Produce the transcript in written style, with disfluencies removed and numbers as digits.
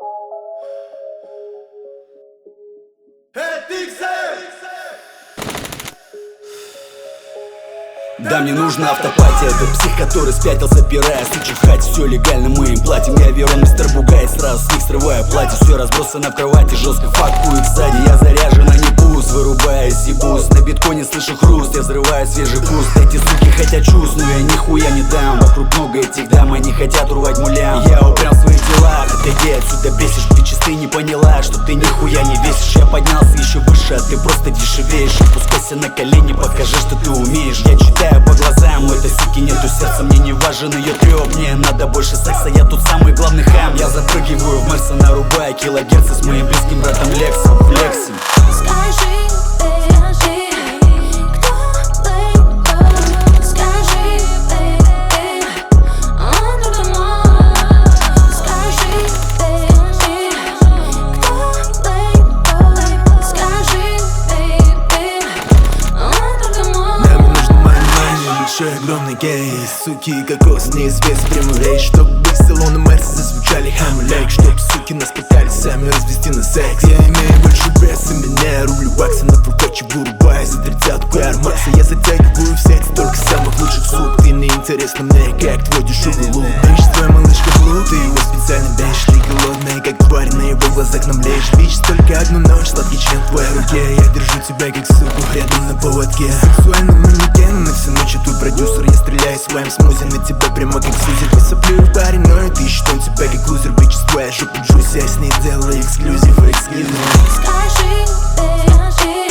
Да, мне нужна автопатия, это псих, который спятился, пирая. Сучи в хате, все легально, мы им платим. Я Верон, мистер Бугай, сразу с них срываю платье. Все разбросано в кровати, жестко факует сзади. Я заряжен, а не пуст, вырубая зибус. На биткоине слышу хруст, я взрываю свежий куст. Эти суки хотят чувств, но я нихуя не дам. Вокруг много этих дам, они хотят урвать мулям. Я упрям в своих делах, отойди отсюда, бесишь. Ты чисты не поняла, что ты нихуя не весишь. Я поднялся еще выше, а ты просто дешевеешь. Опускайся на колени, покажи, что ты умеешь. Я читаю по глазам, у этой суки нету сердца. Мне не важен ее трёп, мне надо больше секса. Я тут самый главный хам. Я запрыгиваю в Мерса, нарубая килогерцы с моим близким братом Лексом. Флексим. Огромный кейс, суки, кокос, неизвестный прямой рейс. Чтоб их салоны Мерса зазвучали хамлейк. Чтоб суки нас пытались сами развести на секс. Я имею больше веса, меня рублю бакса. На фуркоче вырубаю за 30-ку Армакса. Я затягиваю в сеть столько самых лучших суп. Ты не интересна мне, как твой дешевый лук. Бейшь, твоя малышка блуд, ты его специально бейшь. Ты голодная, как тварь, на его глазах нам лечь. Бич, только одну ночь, сладкий член в твоей руке. Я держу тебя как суку рядом на поводке. Сексуальный манекен, на всю ночь твой продюсер. Я стреляю своим смузи на тебя прямо как сузер. Я соплю в баре, но и ты считаю тебя как лузер. Бичес, твоя жопа джуси, я с ней делаю эксклюзив, эксклюзив. Скажи,